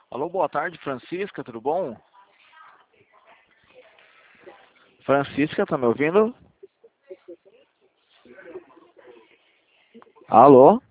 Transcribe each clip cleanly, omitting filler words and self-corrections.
Alô, boa tarde, Francisca, tudo bom? Francisca, tá me ouvindo? Alô?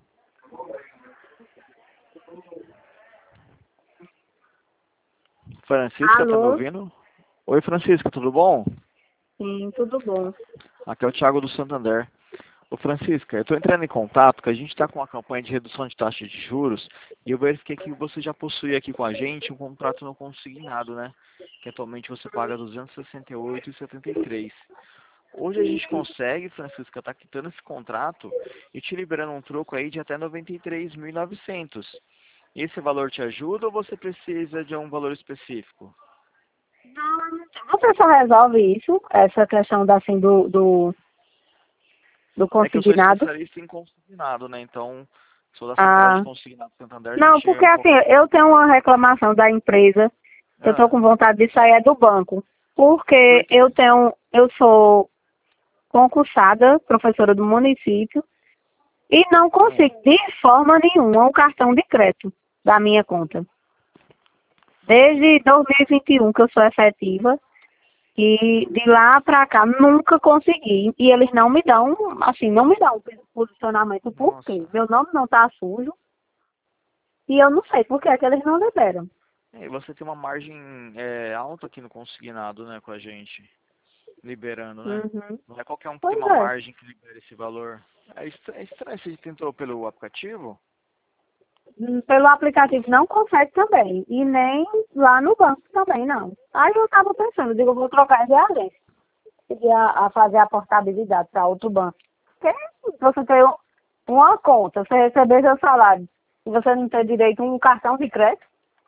Francisca, tá me Alô? ouvindo? Oi, Francisca, tudo bom? Sim, tudo bom. Aqui é o Thiago do Santander. Ô, Francisca, eu estou entrando em contato, que a gente está com uma campanha de redução de taxa de juros, e eu verifiquei que você já possui aqui com a gente um contrato não consignado, né? Que atualmente você paga R$ 268,73. Hoje a gente consegue, Francisca, tá quitando esse contrato e te liberando um troco aí de até 93.900. Esse valor te ajuda ou você precisa de um valor específico? Você só resolve isso, essa questão da, assim, do É que eu sou consignado? especialista em consignado, né? Então, sou da central de Ah, consignado Santander, a não, gente porque é um assim, pouco... eu tenho uma reclamação da empresa, eu estou Ah, com vontade de sair do banco, por porque quê? eu sou concursada, professora do município, e não Ah, consigo de forma nenhuma o cartão de crédito da minha conta. Desde 2021 que eu sou efetiva, e de lá pra cá nunca consegui. E eles não me dão, assim, não me dão posicionamento. Por quê? nossa. Meu nome não tá sujo e eu não sei por que é que eles não liberam. E você tem uma margem alta aqui no consignado, né, com a gente, liberando, né? Uhum. Não é qualquer um que tem Pois uma é. margem que libera esse valor. É estranho, você tentou pelo aplicativo? Pelo aplicativo não consegue também. E nem lá no banco também, não. Aí eu tava pensando, eu digo, eu vou trocar de agência. Pedir a fazer a portabilidade para outro banco. Porque você tem uma conta, você receber seu salário e você não tem direito a um cartão de crédito.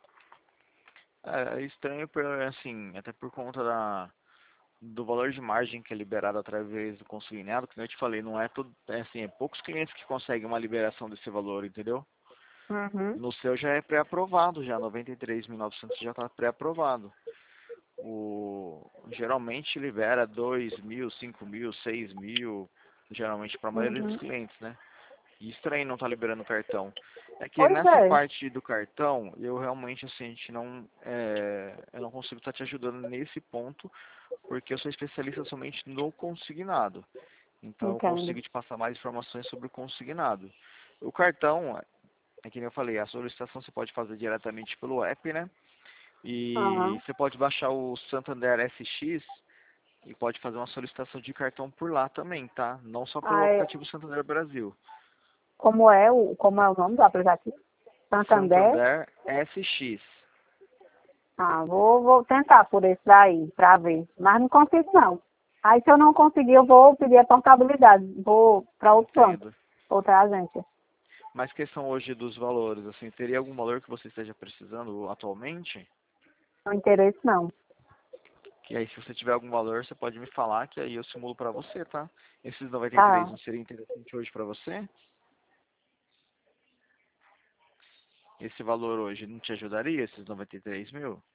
É estranho, assim, até por conta do valor de margem que é liberado através do consignado, que eu te falei, não é todo, assim, é poucos clientes que conseguem uma liberação desse valor, entendeu? Uhum. No seu já é pré-aprovado, já 93.900 já está pré-aprovado. Geralmente libera 2.000, 5.000, 6.000, geralmente para a maioria dos Uhum. clientes, né? E estranho não tá liberando cartão. É que Pois nessa é. parte do cartão, eu realmente, assim, a gente não, eu não consigo estar te ajudando nesse ponto, porque eu sou especialista somente no consignado. Então eu Entendo. consigo te passar mais informações sobre o consignado. O cartão, é que nem eu falei, a solicitação você pode fazer diretamente pelo app, né? E Aham. você pode baixar o Santander SX e pode fazer uma solicitação de cartão por lá também, tá? Não só pelo Aí, aplicativo Santander Brasil. como é o nome do aplicativo? Santander? Santander SX. Ah, vou tentar por esse daí, pra ver. Mas não consigo não. Aí se eu não conseguir, eu vou pedir a portabilidade. Vou para outro banco, Entendo. outra agência. Mas questão hoje dos valores, assim, teria algum valor que você esteja precisando atualmente? Não interesse não. Que aí se você tiver algum valor, você pode me falar que aí eu simulo pra você, tá? Esses 93 Tá. não seria interessante hoje pra você? Esse valor hoje não te ajudaria, esses 93 mil?